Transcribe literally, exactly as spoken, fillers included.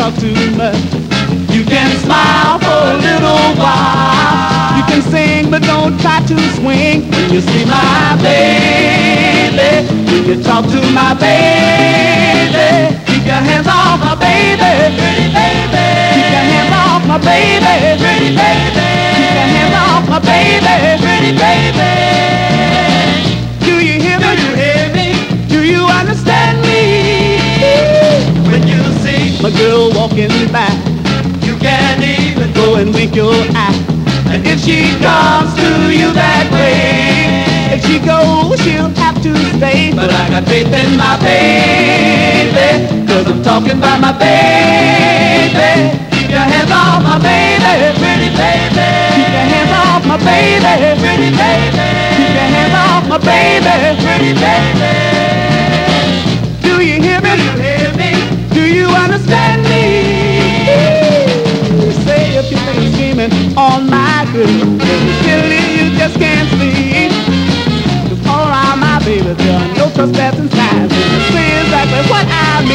talk too much. You can smile for a little while. You can sing, but don't try to swing. When you see my baby, when you talk to my baby, keep your hands off my baby, pretty baby. Keep your hands off my baby, pretty baby. Keep your hands off my baby, pretty baby. Do you hear me? Do you hear me? Do you understand me? When you see my girl walking by, you can't even go and wink your eye. And if she comes to you that way, if she goes, she'll have to stay. But I got faith in my baby, cause I'm talking about my baby. Keep your hands off my baby, pretty baby. Keep your hands off my baby, pretty baby. Keep your hands off my baby, pretty baby. Do you hear me? Do you hear me? Do you understand me? Say if you think I'm scheming on my girl.